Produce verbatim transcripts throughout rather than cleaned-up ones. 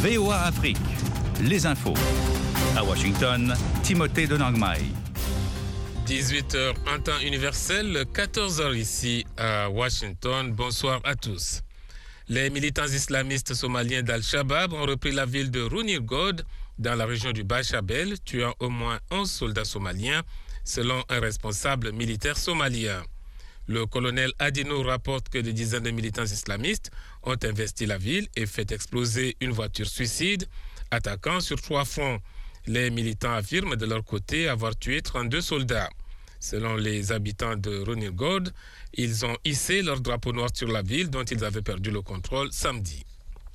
V O A Afrique, les infos. À Washington, Timothée de Nangmai. dix-huit heures en temps universel, quatorze heures ici à Washington. Bonsoir à tous. Les militants islamistes somaliens d'Al-Shabaab ont repris la ville de Runirgod dans la région du Bas-Shabelle, tuant au moins onze soldats somaliens, selon un responsable militaire somalien. Le colonel Adino rapporte que des dizaines de militants islamistes ont investi la ville et fait exploser une voiture suicide, attaquant sur trois fronts. Les militants affirment de leur côté avoir tué trente-deux soldats. Selon les habitants de Runirgod, ils ont hissé leur drapeau noir sur la ville dont ils avaient perdu le contrôle samedi.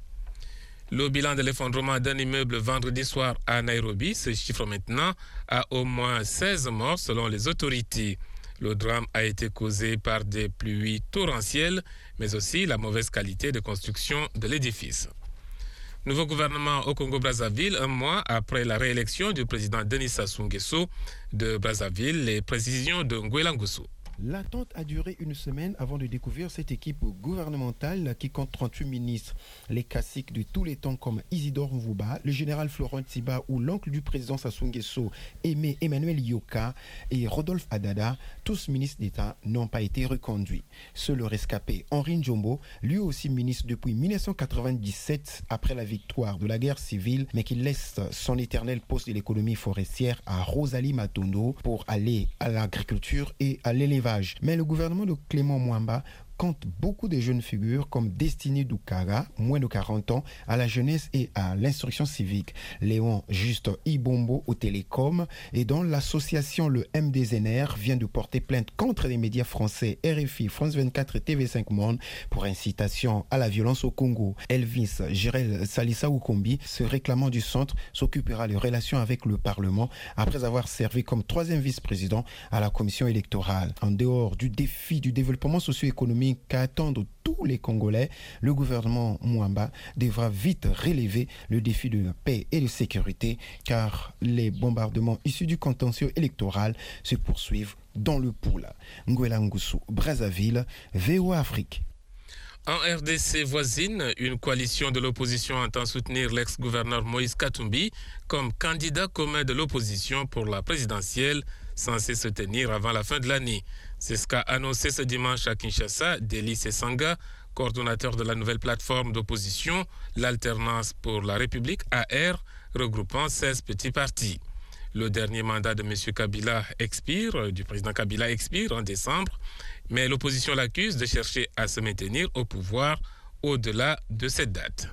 Le bilan de l'effondrement d'un immeuble vendredi soir à Nairobi se chiffre maintenant à au moins seize morts selon les autorités. Le drame a été causé par des pluies torrentielles, mais aussi la mauvaise qualité de construction de l'édifice. Nouveau gouvernement au Congo-Brazzaville, un mois après la réélection du président Denis Sassou Nguesso de Brazzaville, les précisions de Nguela Ngusu. L'attente a duré une semaine avant de découvrir cette équipe gouvernementale qui compte trente-huit ministres. Les classiques de tous les temps comme Isidore Mvouba, le général Florent Tiba ou l'oncle du président Sassou Nguesso, Aimé Emmanuel Yoka et Rodolphe Adada, tous ministres d'État, n'ont pas été reconduits. Seul le rescapé Henri Njombo, lui aussi ministre depuis mille neuf cent quatre-vingt-dix-sept après la victoire de la guerre civile, mais qui laisse son éternel poste de l'économie forestière à Rosalie Matondo pour aller à l'agriculture et à l'élevage. Mais le gouvernement de Clément Mwamba compte beaucoup de jeunes figures comme Destiné Doukaga, moins de quarante ans, à la jeunesse et à l'instruction civique. Léon Juste Ibombo au télécom et dont l'association le M D Z N R vient de porter plainte contre les médias français R F I, France vingt-quatre et T V cinq Monde pour incitation à la violence au Congo. Elvis Jirel Salissa Oukombi, se réclamant du centre, s'occupera des relations avec le Parlement après avoir servi comme troisième vice-président à la commission électorale. En dehors du défi du développement socio-économique qu'attendent tous les Congolais, le gouvernement Mwamba devra vite relever le défi de la paix et de sécurité car les bombardements issus du contentieux électoral se poursuivent dans le Poula. Nguela Ngusu, Brazzaville, V O A Afrique. En R D C voisine, une coalition de l'opposition entend soutenir l'ex-gouverneur Moïse Katumbi comme candidat commun de l'opposition pour la présidentielle censée se tenir avant la fin de l'année. C'est ce qu'a annoncé ce dimanche à Kinshasa Deli Sesanga, coordonnateur de la nouvelle plateforme d'opposition, l'Alternance pour la République A R, regroupant seize petits partis. Le dernier mandat de M. Kabila expire, du président Kabila expire en décembre, mais l'opposition l'accuse de chercher à se maintenir au pouvoir au-delà de cette date.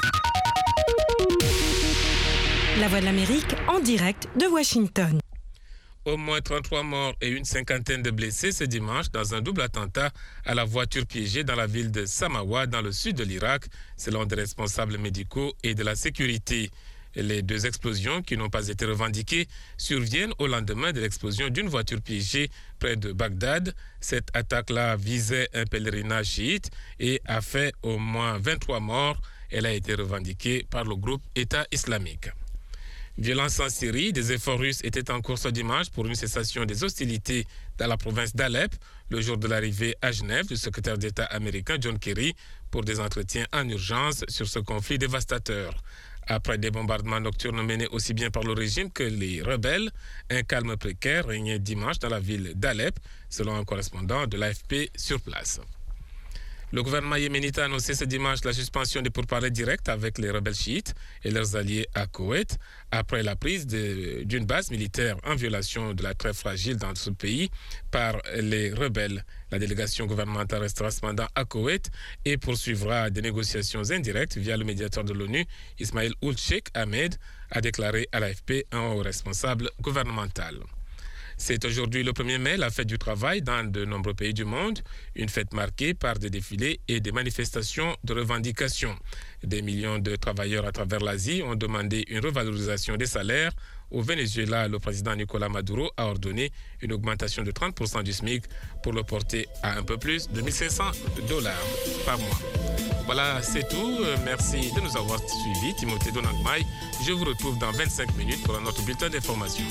La Voix de l'Amérique en direct de Washington. Au moins trente-trois morts et une cinquantaine de blessés ce dimanche dans un double attentat à la voiture piégée dans la ville de Samawa, dans le sud de l'Irak, selon des responsables médicaux et de la sécurité. Les deux explosions, qui n'ont pas été revendiquées, surviennent au lendemain de l'explosion d'une voiture piégée près de Bagdad. Cette attaque-là visait un pèlerinage chiite et a fait au moins vingt-trois morts. Elle a été revendiquée par le groupe État islamique. Violence en Syrie, des efforts russes étaient en cours ce dimanche pour une cessation des hostilités dans la province d'Alep, le jour de l'arrivée à Genève du secrétaire d'État américain John Kerry pour des entretiens en urgence sur ce conflit dévastateur. Après des bombardements nocturnes menés aussi bien par le régime que les rebelles, un calme précaire régnait dimanche dans la ville d'Alep, selon un correspondant de l'A F P sur place. Le gouvernement yéménite a annoncé ce dimanche la suspension des pourparlers directs avec les rebelles chiites et leurs alliés à Koweït après la prise de, d'une base militaire en violation de la trêve fragile dans ce pays par les rebelles. La délégation gouvernementale restera cependant à Koweït et poursuivra des négociations indirectes via le médiateur de l'ONU, Ismail Ould Cheikh Ahmed, a déclaré à l'A F P un haut responsable gouvernemental. C'est aujourd'hui le premier mai, la fête du travail dans de nombreux pays du monde, une fête marquée par des défilés et des manifestations de revendication. Des millions de travailleurs à travers l'Asie ont demandé une revalorisation des salaires. Au Venezuela, le président Nicolás Maduro a ordonné une augmentation de trente pour cent du SMIC pour le porter à un peu plus de mille cinq cents dollars par mois. Voilà, c'est tout. Merci de nous avoir suivis. Timothée de Nangmai. Je vous retrouve dans vingt-cinq minutes pour un autre bulletin d'information.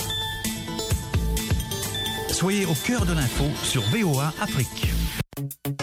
Soyez au cœur de l'info sur V O A Afrique.